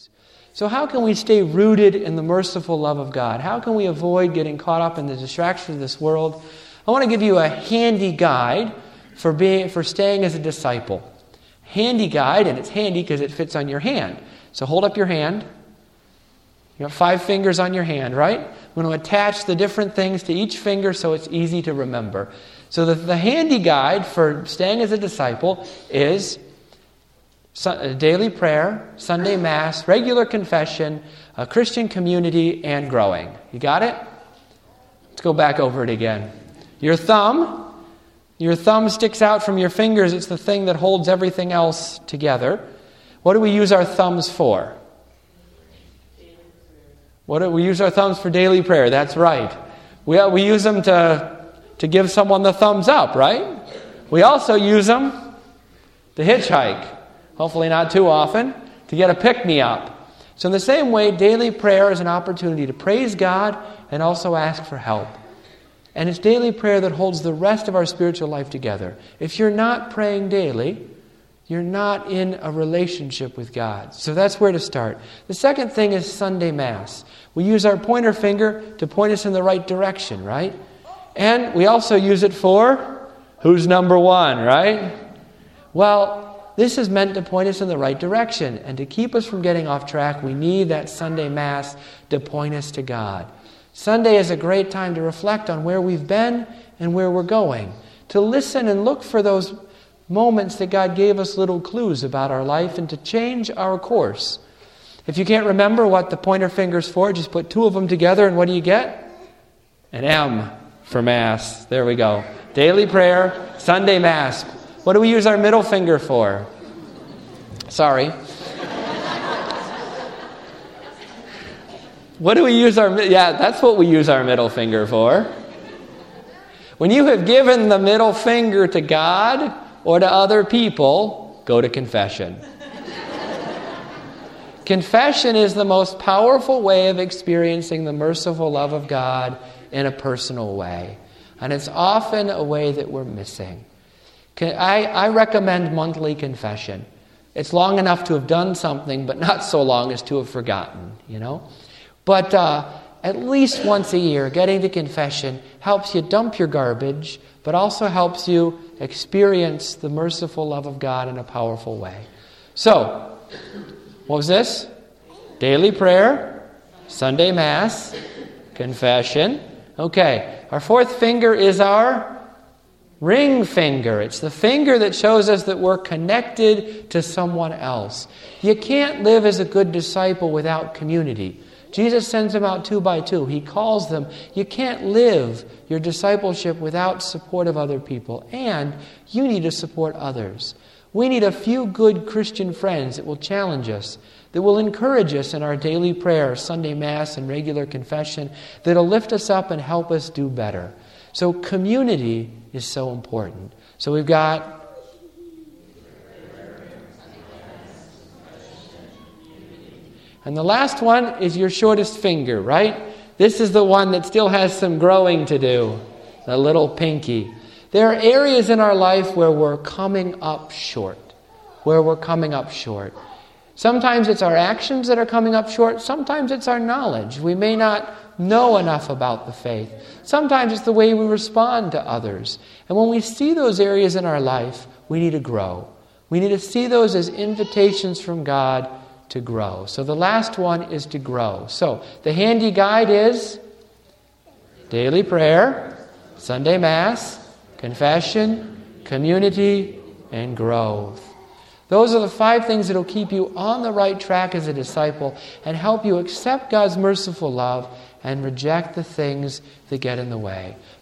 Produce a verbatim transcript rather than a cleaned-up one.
needs. So how can we stay rooted in the merciful love of God? How can we avoid getting caught up in the distractions of this world? I want to give you a handy guide for being for staying as a disciple. Handy guide, and it's handy because it fits on your hand. So hold up your hand. You have five fingers on your hand, right? I'm going to attach the different things to each finger so it's easy to remember. So the, the handy guide for staying as a disciple is daily prayer, Sunday Mass, regular confession, a Christian community, and growing. You got it? Let's go back over it again. Your thumb, your thumb sticks out from your fingers. It's the thing that holds everything else together. What do we use our thumbs for? What do we use our thumbs for? Daily prayer. That's right. We we use them to to give someone the thumbs up, right? We also use them to hitchhike. Hopefully not too often, to get a pick-me-up. So in the same way, daily prayer is an opportunity to praise God and also ask for help. And it's daily prayer that holds the rest of our spiritual life together. If you're not praying daily, you're not in a relationship with God. So that's where to start. The second thing is Sunday Mass. We use our pointer finger to point us in the right direction, right? And we also use it for, who's number one, right? Well, this is meant to point us in the right direction. And to keep us from getting off track, we need that Sunday Mass to point us to God. Sunday is a great time to reflect on where we've been and where we're going. To listen and look for those moments that God gave us little clues about our life and to change our course. If you can't remember what the pointer finger's for, just put two of them together and what do you get? An M for Mass. There we go. Daily prayer, Sunday Mass. What do we use our middle finger for? Sorry. What do we use our... Yeah, that's what we use our middle finger for. When you have given the middle finger to God or to other people, go to confession. Confession is the most powerful way of experiencing the merciful love of God in a personal way. And it's often a way that we're missing. I, I recommend monthly confession. It's long enough to have done something, but not so long as to have forgotten, you know. But uh, at least once a year, getting to confession helps you dump your garbage, but also helps you experience the merciful love of God in a powerful way. So, what was this? Daily prayer, Sunday Mass, confession. Okay, our fourth finger is our ring finger. It's the finger that shows us that we're connected to someone else. You can't live as a good disciple without community. Jesus sends them out two by two. He calls them. You can't live your discipleship without support of other people. And you need to support others. We need a few good Christian friends that will challenge us, that will encourage us in our daily prayer, Sunday Mass, and regular confession, that will lift us up and help us do better. So community is so important. So we've got and the last one is your shortest finger, right? This is the one that still has some growing to do, the little pinky. There are areas in our life where we're coming up short, where we're coming up short. Sometimes it's our actions that are coming up short. Sometimes it's our knowledge. We may not know enough about the faith. Sometimes it's the way we respond to others. And when we see those areas in our life, we need to grow. We need to see those as invitations from God to grow. So the last one is to grow. So the handy guide is daily prayer, Sunday Mass, confession, community, and growth. Those are the five things that will keep you on the right track as a disciple and help you accept God's merciful love and reject the things that get in the way.